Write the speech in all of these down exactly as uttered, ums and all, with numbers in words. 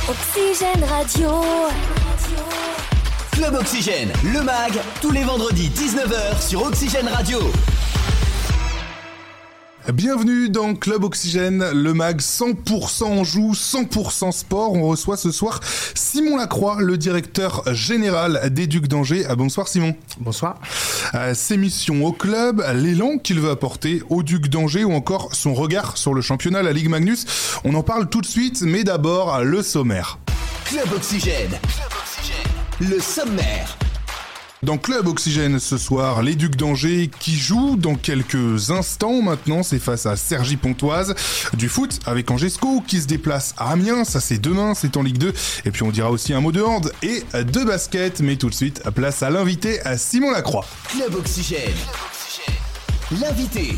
Oxygène Radio. Club Oxygène, le mag, tous les vendredis dix-neuf heures sur Oxygène Radio. Bienvenue dans Club Oxygène, le mag cent pour cent Anjou, cent pour cent sport. On reçoit ce soir Simon Lacroix, le directeur général des Ducs d'Angers. Ah, bonsoir Simon. Bonsoir. Euh, ses missions au club, l'élan qu'il veut apporter aux Ducs d'Angers ou encore son regard sur le championnat, la Ligue Magnus. On en parle tout de suite, mais d'abord le sommaire. Club Oxygène, Club Oxygène, le sommaire. Dans Club Oxygène ce soir, les Ducs d'Angers qui jouent dans quelques instants maintenant, c'est face à Cergy-Pontoise. Du foot avec Angesco qui se déplace à Amiens, ça c'est demain, c'est en Ligue deux. Et puis on dira aussi un mot de hand et de basket, mais tout de suite, place à l'invité, à Simon Lacroix. Club Oxygène, Club Oxygène, l'invité.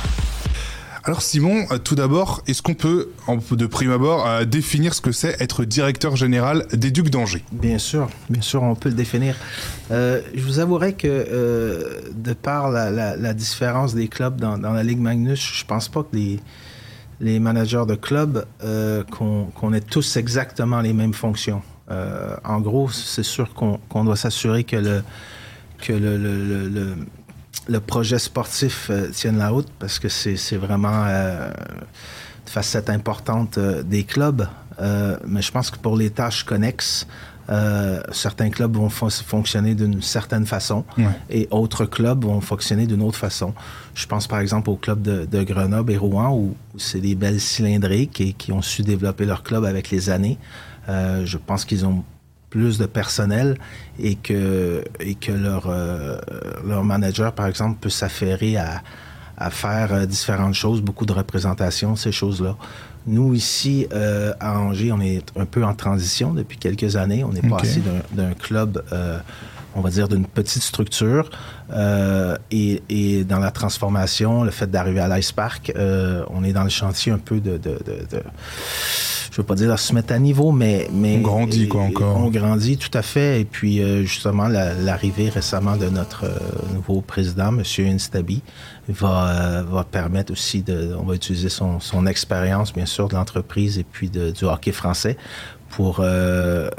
Alors Simon, tout d'abord, est-ce qu'on peut, de prime abord, euh, définir ce que c'est être directeur général des Ducs d'Angers ? Bien sûr, bien sûr, on peut le définir. Euh, je vous avouerai que, euh, de par la, la, la différence des clubs dans, dans la Ligue Magnus, je pense pas que les, les managers de clubs, euh, qu'on, qu'on ait tous exactement les mêmes fonctions. Euh, en gros, c'est sûr qu'on, qu'on doit s'assurer que le... Que le, le, le, le le projet sportif euh, tienne la route parce que c'est, c'est vraiment euh, une facette importante euh, des clubs. Euh, mais je pense que pour les tâches connexes, euh, certains clubs vont fon- fonctionner d'une certaine façon ouais. et autres clubs vont fonctionner d'une autre façon. Je pense par exemple au club de, de Grenoble et Rouen où, où c'est des belles cylindriques et qui ont su développer leur club avec les années. Euh, je pense qu'ils ont plus de personnel et que, et que leur, euh, leur manager, par exemple, peut s'affairer à, à faire euh, différentes choses, beaucoup de représentation, ces choses-là. Nous, ici, euh, à Angers, on est un peu en transition depuis quelques années. On est okay. passé d'un, d'un club, euh, on va dire, d'une petite structure euh, et, et dans la transformation, le fait d'arriver à l'Ice Park, euh, on est dans le chantier un peu de... de, de, de je veux pas dire de se mettre à niveau, mais... mais on grandit, et, quoi, encore. On grandit, tout à fait. Et puis, euh, justement, la, l'arrivée récemment de notre euh, nouveau président, M. Instabi, va, euh, va permettre aussi de... On va utiliser son, son expérience, bien sûr, de l'entreprise et puis de, du hockey français pour, euh,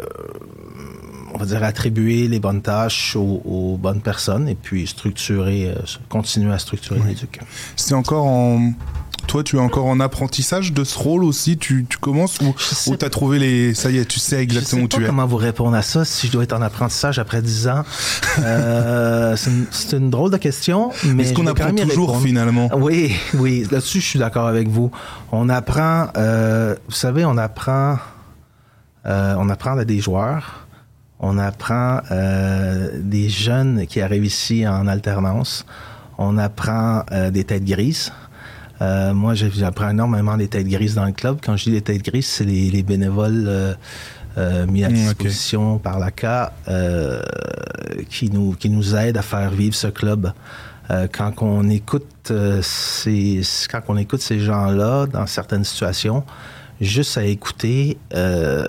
on va dire, attribuer les bonnes tâches aux, aux bonnes personnes et puis structurer, euh, continuer à structurer oui. les Ducs. C'est encore en... Toi, tu es encore en apprentissage de ce rôle aussi. Tu, tu commences ou, ou t'as trouvé les... Ça y est, tu sais exactement où tu es. Je sais pas comment vous répondre à ça, si je dois être en apprentissage après dix ans. euh, c'est, une, c'est une drôle de question, mais est-ce qu'on apprend toujours, répondre. Finalement? Oui, oui. Là-dessus, je suis d'accord avec vous. On apprend... Euh, vous savez, on apprend... Euh, on apprend à des joueurs. On apprend euh, des jeunes qui arrivent ici en alternance. On apprend euh, des têtes grises. Euh, moi, j'apprends énormément des têtes grises dans le club. Quand je dis les têtes grises, c'est les, les bénévoles euh, euh, mis à disposition okay. par l'A C A euh, qui, nous, qui nous aident à faire vivre ce club. Euh, quand on écoute euh, ces, quand on écoute ces gens-là dans certaines situations, juste à écouter, euh,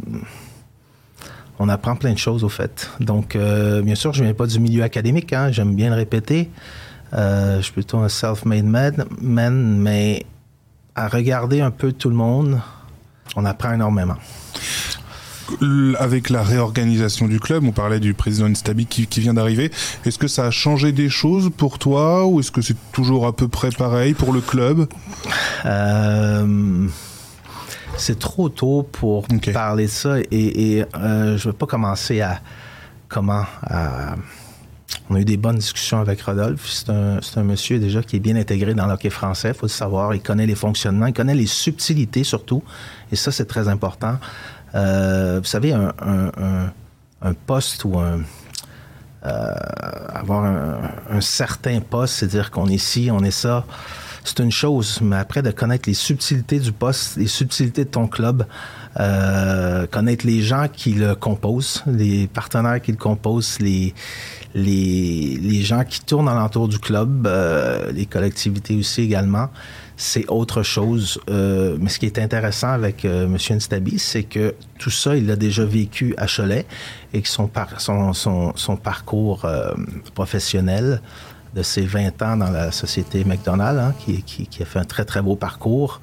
on apprend plein de choses au fait. Donc, euh, bien sûr, je ne viens pas du milieu académique, hein, j'aime bien le répéter. Euh, je suis plutôt un self-made man, man, mais à regarder un peu tout le monde, on apprend énormément. Avec la réorganisation du club, on parlait du président Instabi qui, qui vient d'arriver. Est-ce que ça a changé des choses pour toi ou est-ce que c'est toujours à peu près pareil pour le club ? Euh, c'est trop tôt pour okay. parler de ça et, et euh, je ne veux pas commencer à... Comment à, On a eu des bonnes discussions avec Rodolphe. C'est un, c'est un monsieur déjà qui est bien intégré dans le hockey français, il faut le savoir. Il connaît les fonctionnements, il connaît les subtilités surtout. Et ça, c'est très important. Euh, vous savez, un, un, un, un poste ou un... Euh, avoir un, un certain poste, c'est-à-dire qu'on est ci, on est ça, c'est une chose. Mais après, de connaître les subtilités du poste, les subtilités de ton club, euh, connaître les gens qui le composent, les partenaires qui le composent, les... Les, les gens qui tournent alentour du club, euh, les collectivités aussi également, c'est autre chose. Euh, mais ce qui est intéressant avec euh, M. Instabi, c'est que tout ça, il l'a déjà vécu à Cholet et que son, par, son, son, son parcours euh, professionnel de ses vingt ans dans la société McDonald's, hein, qui, qui, qui a fait un très, très beau parcours,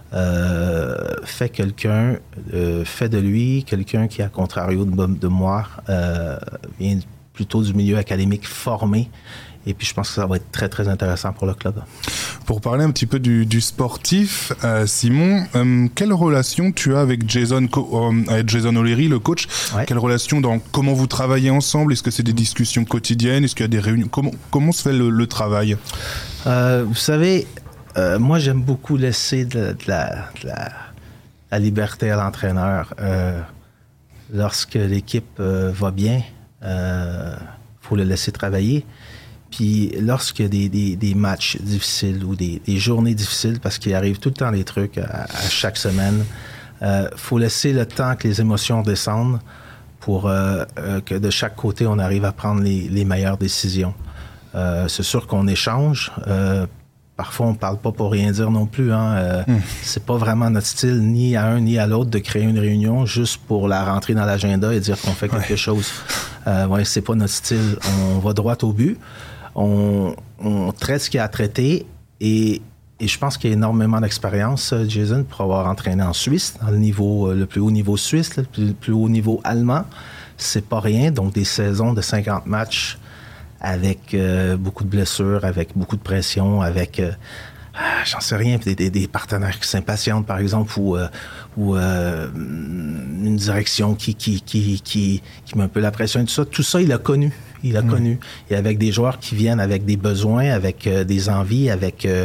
euh, fait quelqu'un, euh, fait de lui quelqu'un qui, à contrario de, de moi, euh, vient plutôt du milieu académique formé. Et puis, je pense que ça va être très, très intéressant pour le club. Pour parler un petit peu du, du sportif, euh, Simon, euh, quelle relation tu as avec Jason, Co- euh, avec Jason O'Leary, le coach? Ouais. Quelle relation dans comment vous travaillez ensemble? Est-ce que c'est des discussions quotidiennes? Est-ce qu'il y a des réunions? Comment, comment se fait le, le travail? euh, Vous savez, euh, moi, j'aime beaucoup laisser de, de, la, de la, la liberté à l'entraîneur. Euh, lorsque l'équipe euh, va bien, il euh, faut le laisser travailler. Puis lorsqu'il y a des, des, des matchs difficiles ou des, des journées difficiles, parce qu'il arrive tout le temps des trucs à, à chaque semaine, il euh, faut laisser le temps que les émotions descendent pour euh, euh, que de chaque côté, on arrive à prendre les, les meilleures décisions. Euh, c'est sûr qu'on échange. Euh, parfois, on ne parle pas pour rien dire non plus. Hein. Euh, mmh. C'est pas vraiment notre style, ni à un ni à l'autre, de créer une réunion juste pour la rentrer dans l'agenda et dire qu'on fait quelque ouais. chose. Euh, ouais, c'est pas notre style. On va droit au but. On, on traite ce qu'il y a à traiter et, et je pense qu'il y a énormément d'expérience, Jason, pour avoir entraîné en Suisse, dans le niveau, le plus haut niveau suisse, le plus, le plus haut niveau allemand. C'est pas rien, donc des saisons de cinquante matchs avec euh, beaucoup de blessures, avec beaucoup de pression, avec, euh, j'en sais rien, des, des, des partenaires qui s'impatientent, par exemple, ou, euh, ou euh, une direction qui, qui, qui, qui, qui met un peu la pression et tout ça. Tout ça, il a connu. Il a mmh. connu. Et avec des joueurs qui viennent avec des besoins, avec euh, des envies, avec euh,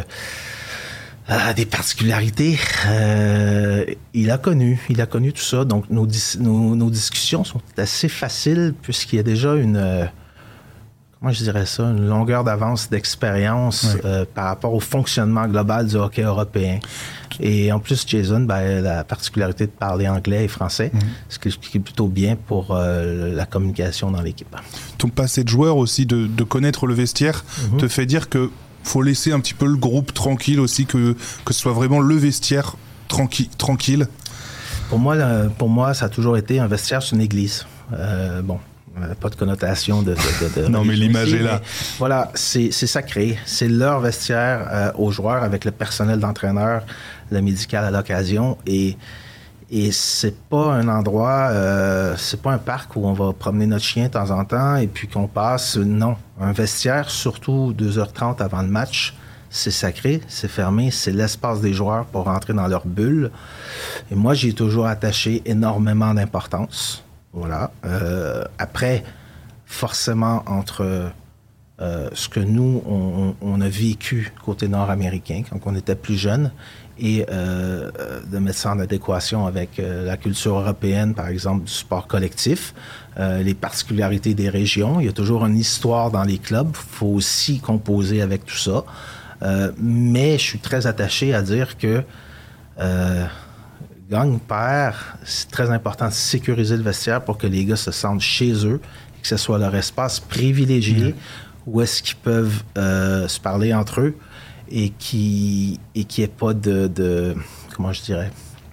euh, des particularités. Euh, il a connu. Il a connu tout ça. Donc, nos, dis- nos, nos discussions sont assez faciles puisqu'il y a déjà une... Euh, comment je dirais ça? Une longueur d'avance d'expérience oui. euh, par rapport au fonctionnement global du hockey européen. Et en plus, Jason, ben, la particularité de parler anglais et français, mmh. ce qui est plutôt bien pour euh, la communication dans l'équipe. Ton passé de joueur aussi, de, de connaître le vestiaire, mmh. te fait dire que faut laisser un petit peu le groupe tranquille aussi, que, que ce soit vraiment le vestiaire tranqui- tranquille. Pour moi, là, pour moi, ça a toujours été un vestiaire, c'est une église. Euh, bon. Pas de connotation de... de, de, de non, mais l'image ici, est là. Voilà, c'est, c'est sacré. C'est leur vestiaire euh, aux joueurs avec le personnel d'entraîneur, le médical à l'occasion. Et, et c'est pas un endroit... Euh, c'est pas un parc où on va promener notre chien de temps en temps et puis qu'on passe... Non. Un vestiaire, surtout deux heures trente avant le match, c'est sacré, c'est fermé, c'est l'espace des joueurs pour rentrer dans leur bulle. Et moi, j'y ai toujours attaché énormément d'importance. Voilà. Euh, après, forcément, entre euh, ce que nous, on, on a vécu côté nord-américain quand on était plus jeune et euh, de mettre ça en adéquation avec euh, la culture européenne, par exemple, du sport collectif, euh, les particularités des régions. Il y a toujours une histoire dans les clubs. Il faut aussi composer avec tout ça. Euh, mais je suis très attaché à dire que euh, gagne, perd, c'est très important de sécuriser le vestiaire pour que les gars se sentent chez eux, que ce soit leur espace privilégié mmh. où est-ce qu'ils peuvent euh, se parler entre eux et qui et qu'il n'y ait pas de, de... Comment je dirais?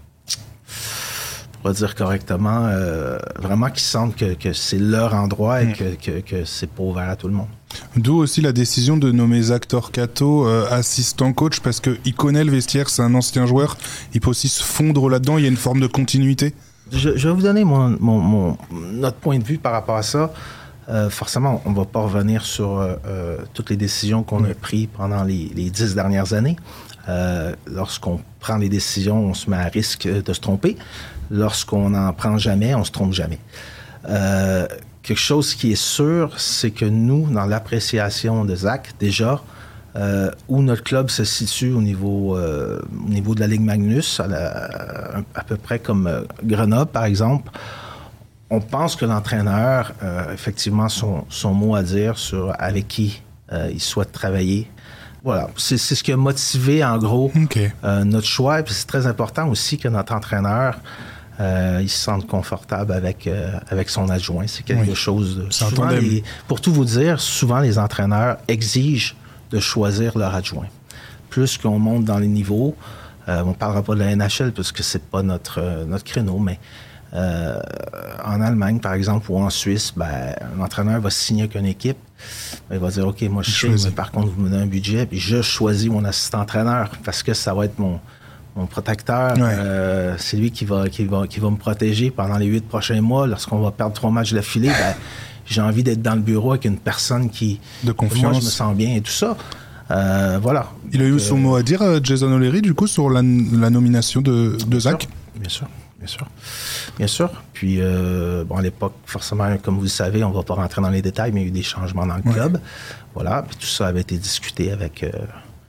Pour dire correctement, euh, vraiment qu'ils sentent que, que c'est leur endroit et mmh. que, que, que c'est pas ouvert à tout le monde. D'où aussi la décision de nommer Zach Torquato euh, assistant coach parce qu'il connaît le vestiaire, c'est un ancien joueur, il peut aussi se fondre là-dedans, il y a une forme de continuité. Je, je vais vous donner mon, mon, mon, notre point de vue par rapport à ça. Euh, forcément, on ne va pas revenir sur euh, euh, toutes les décisions qu'on a prises pendant les, les dix dernières années. Euh, lorsqu'on prend des décisions, on se met à risque de se tromper. Lorsqu'on n'en prend jamais, on se trompe jamais. Euh, quelque chose qui est sûr, c'est que nous, dans l'appréciation de Zach, déjà, euh, où notre club se situe au niveau, euh, au niveau de la Ligue Magnus, à, la, à peu près comme euh, Grenoble, par exemple, on pense que l'entraîneur a effectivement son, son mot à dire sur avec qui euh, il souhaite travailler. Voilà, c'est, c'est ce qui a motivé, en gros, okay. euh, notre choix. Et puis c'est très important aussi que notre entraîneur euh, il se sente confortable avec, euh, avec son adjoint. C'est quelque oui. chose de... Souvent, les, pour tout vous dire, souvent les entraîneurs exigent de choisir leur adjoint. Plus qu'on monte dans les niveaux, euh, on ne parlera pas de la N H L parce que c'est pas notre, euh, notre créneau, mais Euh, en Allemagne, par exemple, ou en Suisse, ben, un entraîneur va signer avec une équipe. Ben, il va dire, OK, moi, je sais, mais par contre, vous me donnez un budget, puis je choisis mon assistant-entraîneur parce que ça va être mon, mon protecteur. Ouais. Euh, c'est lui qui va, qui, va, qui va me protéger pendant les huit prochains mois. Lorsqu'on va perdre trois matchs d'affilée, ben, j'ai envie d'être dans le bureau avec une personne qui... De confiance. Moi, je me sens bien et tout ça. Euh, voilà. Il a eu Donc, son euh, mot à dire, Jason O'Leary, du coup, sur la, la nomination de, de Zach. Bien sûr, bien sûr. Bien sûr. Puis, euh, bon, à l'époque, forcément, comme vous le savez, on ne va pas rentrer dans les détails, mais il y a eu des changements dans le Ouais. club. Voilà. Puis tout ça avait été discuté avec, euh,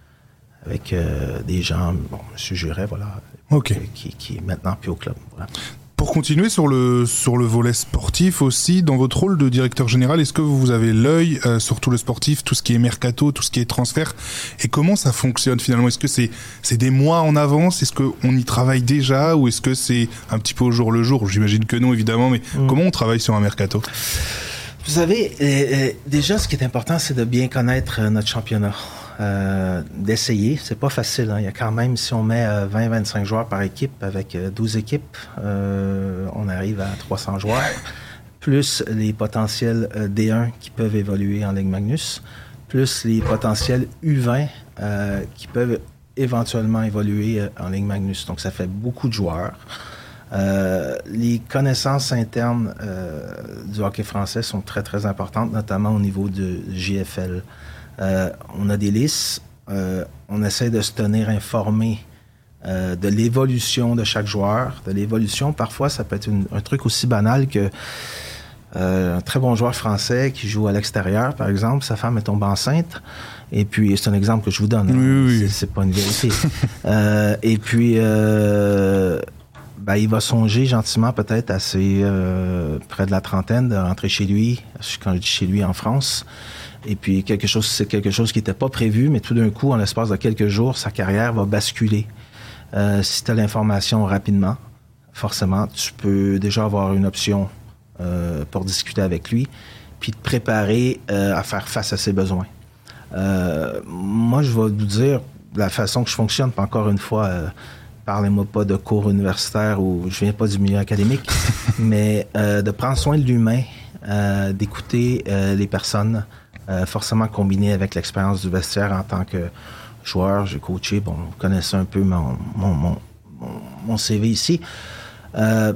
avec euh, des gens, bon, M. Juret, voilà, Ok. qui, qui est maintenant plus au club. Voilà. Pour continuer sur le, sur le volet sportif aussi, dans votre rôle de directeur général, est-ce que vous avez l'œil euh, sur tout le sportif, tout ce qui est mercato, tout ce qui est transfert, et comment ça fonctionne finalement? Est-ce que c'est, c'est des mois en avance? Est-ce qu'on y travaille déjà? Ou est-ce que c'est un petit peu au jour le jour? J'imagine que non, évidemment, mais mmh. comment on travaille sur un mercato? Vous savez, euh, euh, déjà, ce qui est important, c'est de bien connaître euh, notre championnat. Euh, d'essayer. C'est pas facile. Hein. Il y a quand même, si on met euh, vingt à vingt-cinq joueurs par équipe, avec euh, douze équipes, euh, on arrive à trois cents joueurs, plus les potentiels euh, D un qui peuvent évoluer en Ligue Magnus, plus les potentiels U vingt euh, qui peuvent éventuellement évoluer euh, en Ligue Magnus. Donc, ça fait beaucoup de joueurs. Euh, les connaissances internes euh, du hockey français sont très, très importantes, notamment au niveau de J F L. Euh, on a des listes, euh, on essaie de se tenir informé euh, de l'évolution de chaque joueur, de l'évolution. Parfois, ça peut être une, un truc aussi banal que euh, un très bon joueur français qui joue à l'extérieur, par exemple, sa femme est tombée enceinte. Et puis, c'est un exemple que je vous donne. Hein. Oui, oui. C'est, c'est pas une vérité. euh, et puis, euh, ben, il va songer gentiment, peut-être, à ses euh, près de la trentaine, de rentrer chez lui, quand je dis chez lui, en France. Et puis, quelque chose, c'est quelque chose qui n'était pas prévu, mais tout d'un coup, en l'espace de quelques jours, sa carrière va basculer. Euh, si tu as l'information rapidement, forcément, tu peux déjà avoir une option euh, pour discuter avec lui, puis te préparer euh, à faire face à ses besoins. Euh, moi, je vais vous dire la façon que je fonctionne, puis encore une fois, euh, parlez-moi pas de cours universitaires ou je viens pas du milieu académique, mais euh, de prendre soin de l'humain, euh, d'écouter euh, les personnes, Euh, forcément combiné avec l'expérience du vestiaire en tant que joueur. J'ai coaché, bon, vous connaissez un peu mon, mon, mon, mon C V ici. Euh,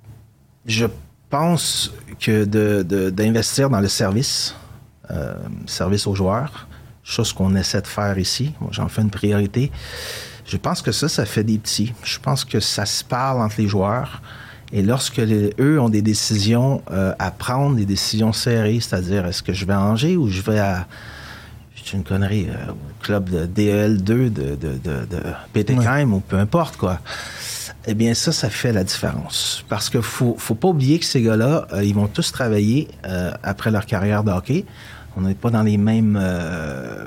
je pense que de, de, d'investir dans le service, euh, service aux joueurs, chose qu'on essaie de faire ici, moi, j'en fais une priorité. Je pense que ça, ça fait des petits. Je pense que ça se parle entre les joueurs. Et lorsque les, eux ont des décisions euh, à prendre, des décisions serrées, c'est-à-dire est-ce que je vais à Angers ou je vais à, c'est une connerie, euh, au club de D E L deux de, de, de, de Peterheim, ouais. Ou peu importe, quoi. Eh bien, ça, ça fait la différence. Parce qu'il faut, faut pas oublier que ces gars-là, euh, ils vont tous travailler euh, après leur carrière de hockey. On n'est pas dans les mêmes... Euh,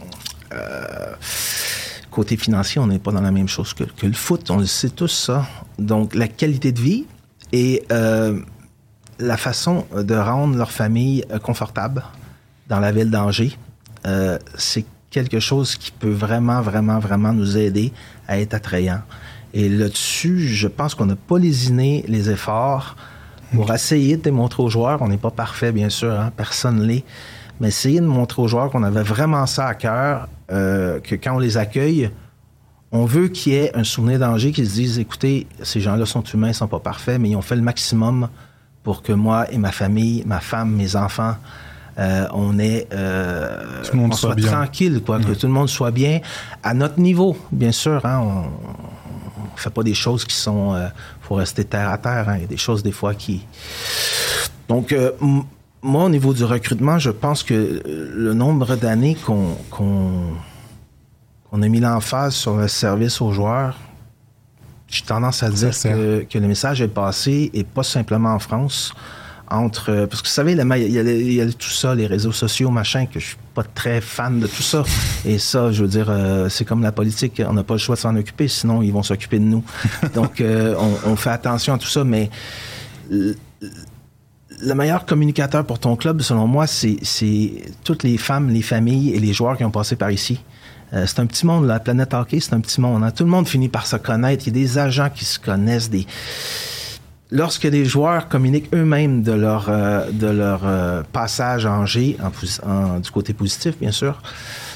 euh, côté financier, on n'est pas dans la même chose que, que le foot. On le sait tous, ça. Donc, la qualité de vie et euh, la façon de rendre leur famille confortable dans la ville d'Angers, euh, c'est quelque chose qui peut vraiment, vraiment, vraiment nous aider à être attrayants. Et là-dessus, je pense qu'on n'a pas lésiné les efforts pour essayer de démontrer aux joueurs, on n'est pas parfait, bien sûr, hein, personne ne l'est, mais essayer de montrer aux joueurs qu'on avait vraiment ça à cœur, euh, que quand on les accueille, on veut qu'il y ait un souvenir d'Angers qui se dise, écoutez, ces gens-là sont humains, ils sont pas parfaits, mais ils ont fait le maximum pour que moi et ma famille, ma femme, mes enfants, euh, on est, euh, tout le monde on soit soit bien. tranquille, quoi, mmh. que tout le monde soit bien à notre niveau, bien sûr. Hein, on, on fait pas des choses qui sont, euh, faut rester terre à terre. Hein, il y a des choses des fois qui. Donc euh, m- moi, au niveau du recrutement, je pense que le nombre d'années qu'on, qu'on, qu'on a mis l'emphase sur le service aux joueurs, j'ai tendance à dire que, que le message est passé, et pas simplement en France, entre... Parce que vous savez, il y, a, il y a tout ça, les réseaux sociaux, machin, que je suis pas très fan de tout ça. Et ça, je veux dire, euh, c'est comme la politique, on n'a pas le choix de s'en occuper, sinon ils vont s'occuper de nous. Donc, euh, on, on fait attention à tout ça, mais... Le, le meilleur communicateur pour ton club, selon moi, c'est, c'est toutes les femmes, les familles et les joueurs qui ont passé par ici. Euh, c'est un petit monde, la planète hockey, c'est un petit monde. Hein? Tout le monde finit par se connaître. Il y a des agents qui se connaissent. Des... Lorsque les joueurs communiquent eux-mêmes de leur, euh, de leur euh, passage à Angers, en, en, du côté positif, bien sûr,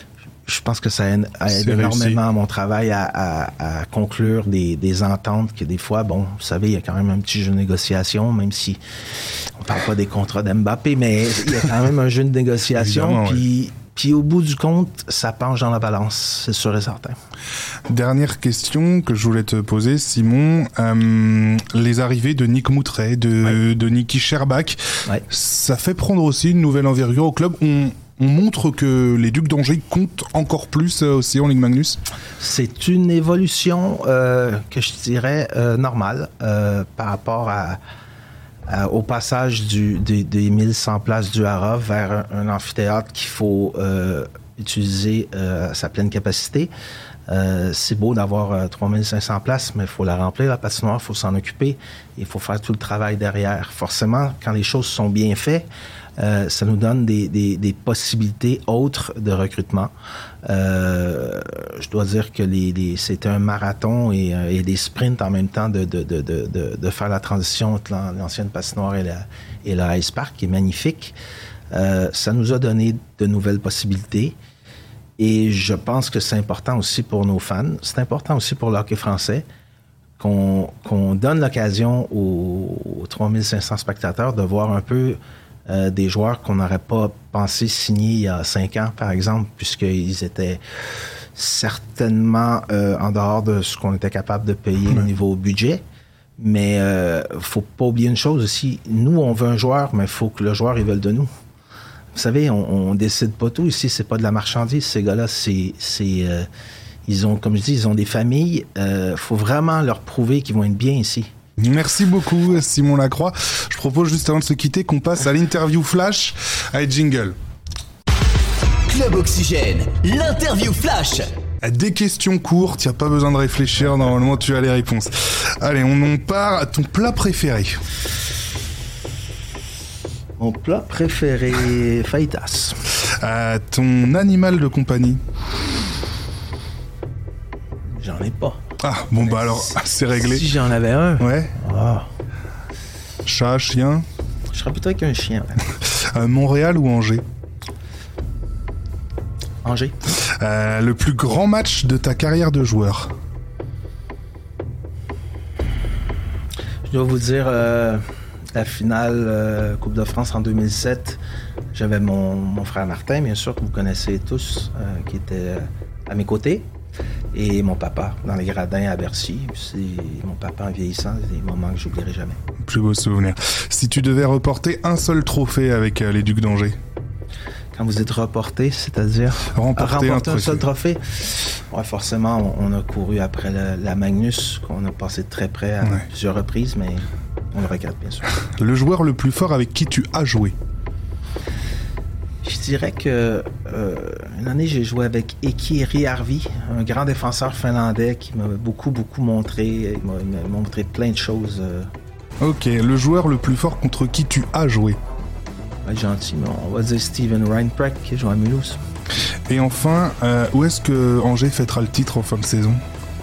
je pense que ça aide, aide énormément à mon travail à, à, à conclure des, des ententes que des fois, bon, vous savez, il y a quand même un petit jeu de négociation, même si on ne parle pas des contrats d'Mbappé, mais il y a quand même un jeu de négociation. Puis, ouais. Puis au bout du compte, ça penche dans la balance, c'est sûr et certain. Dernière question que je voulais te poser, Simon. Euh, les arrivées de Nick Moutret, de, ouais. de Niki Scherbak, ouais. ça fait prendre aussi une nouvelle envergure au club. On, on montre que les Ducs d'Angers comptent encore plus euh, aussi en Ligue Magnus. C'est une évolution euh, que je dirais euh, normale euh, par rapport à, à, au passage du, des, des mille cent places du Hara vers un, un amphithéâtre qu'il faut euh, utiliser euh, à sa pleine capacité. Euh, c'est beau d'avoir euh, trois mille cinq cents places, mais il faut la remplir, la patinoire, il faut s'en occuper, il faut faire tout le travail derrière. Forcément, quand les choses sont bien faites, euh, ça nous donne des, des, des possibilités autres de recrutement. Euh, je dois dire que les, les, c'était un marathon et, euh, et des sprints en même temps de, de, de, de, de, de faire la transition entre l'ancienne patinoire et la, et la Ice Park, qui est magnifique. Euh, ça nous a donné de nouvelles possibilités. Et je pense que c'est important aussi pour nos fans. C'est important aussi pour le hockey français qu'on, qu'on donne l'occasion aux, aux trois mille cinq cents spectateurs de voir un peu euh, des joueurs qu'on n'aurait pas pensé signer il y a cinq ans, par exemple, puisqu'ils étaient certainement euh, en dehors de ce qu'on était capable de payer mmh. au niveau budget. Mais il euh, ne faut pas oublier une chose aussi. Nous, on veut un joueur, mais il faut que le joueur, il veuille de nous. Vous savez, on, on décide pas tout ici, c'est pas de la marchandise. Ces gars-là, c'est, c'est, euh, ils ont, comme je dis, ils ont des familles. Il euh, faut vraiment leur prouver qu'ils vont être bien ici. Merci beaucoup, Simon Lacroix. Je propose juste avant de se quitter qu'on passe à l'interview flash avec jingle. Club Oxygène, l'interview flash. Des questions courtes, il n'y a pas besoin de réfléchir, normalement tu as les réponses. Allez, on en part à ton plat préféré. Mon plat préféré, fajitas. Euh, ton animal de compagnie? J'en ai pas. Ah, bon, mais bah alors, c'est réglé. Si j'en avais un. Ouais. Oh. Chat, chien? Je serais plutôt avec un chien. euh, Montréal ou Angers? Angers. Euh, le plus grand match de ta carrière de joueur? Je dois vous dire... Euh... La finale euh, Coupe de France en deux mille sept, j'avais mon, mon frère Martin, bien sûr, que vous connaissez tous, euh, qui était euh, à mes côtés, et mon papa dans les gradins à Bercy. C'est mon papa en vieillissant, c'est des moments que j'oublierai jamais. Plus beau souvenir. Si tu devais reporter un seul trophée avec euh, les Ducs d'Angers? Quand vous êtes reporté, c'est-à-dire remporter, remporter un, un, un seul trophée? Ouais, forcément, on, on a couru après le, la Magnus, qu'on a passé de très près à ouais. plusieurs reprises, mais... on le regarde, bien sûr. Le joueur le plus fort avec qui tu as joué? Je dirais que euh, une année, j'ai joué avec Eki Riarvi, un grand défenseur finlandais qui m'a beaucoup, beaucoup montré. Il m'a, il m'a montré plein de choses. Euh... Ok, le joueur le plus fort contre qui tu as joué? Ouais, gentil, mais on va dire Steven Reinprecht qui joue à Mulhouse. Et enfin, euh, où est-ce que Angers fêtera le titre en fin de saison?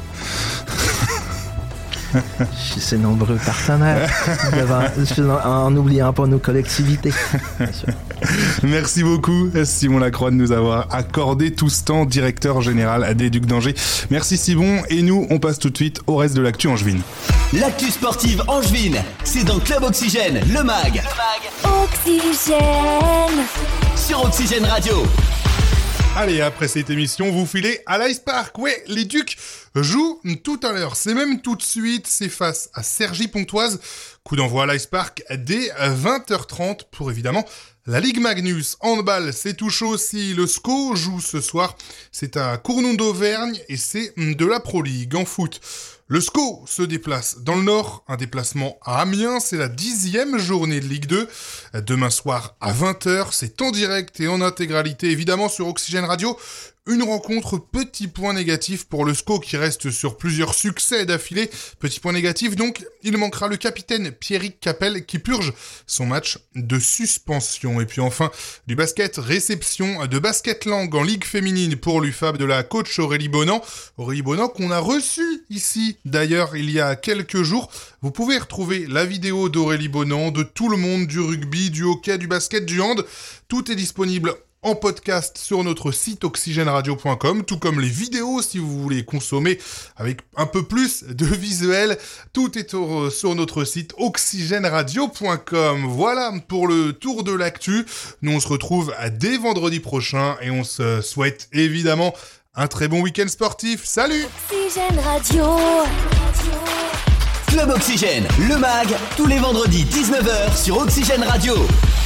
Chez ses nombreux partenaires, devant, en n'oubliant pas nos collectivités. Bien sûr. Merci beaucoup, Simon Lacroix, de nous avoir accordé tout ce temps, directeur général des Ducs d'Angers. Merci Simon, et nous, on passe tout de suite au reste de l'actu angevine. L'actu sportive angevine, c'est dans Club Oxygène, le mag. Le mag. Oxygène. Sur Oxygène Radio. Allez, après cette émission, vous filez à l'Ice Park. Ouais, les Ducs jouent tout à l'heure. C'est même tout de suite. C'est face à Cergy-Pontoise. Coup d'envoi à l'Ice Park dès vingt heures trente pour évidemment la Ligue Magnus. Handball, c'est tout chaud aussi. Le S C O joue ce soir. C'est à Cournon d'Auvergne et c'est de la Pro League. En foot, le S C O se déplace dans le Nord, un déplacement à Amiens, c'est la dixième journée de Ligue deux. Demain soir à vingt heures, c'est en direct et en intégralité, évidemment sur Oxygène Radio. Une rencontre, petit point négatif pour le S C O qui reste sur plusieurs succès d'affilée. Petit point négatif donc, il manquera le capitaine Pierrick Capel qui purge son match de suspension. Et puis enfin, du basket, réception de Basketland en Ligue féminine pour l'U F A B de la coach Aurélie Bonan. Aurélie Bonan qu'on a reçu ici d'ailleurs il y a quelques jours. Vous pouvez retrouver la vidéo d'Aurélie Bonan, de tout le monde du rugby, du hockey, du basket, du hand. Tout est disponible en podcast sur notre site oxygène radio point com, tout comme les vidéos si vous voulez consommer avec un peu plus de visuel. Tout est au, sur notre site oxygène radio point com. Voilà pour le tour de l'actu. Nous on se retrouve dès vendredi prochain et on se souhaite évidemment un très bon week-end sportif. Salut! Oxygène Radio. Club Oxygène, le mag, tous les vendredis dix-neuf heures sur Oxygène Radio.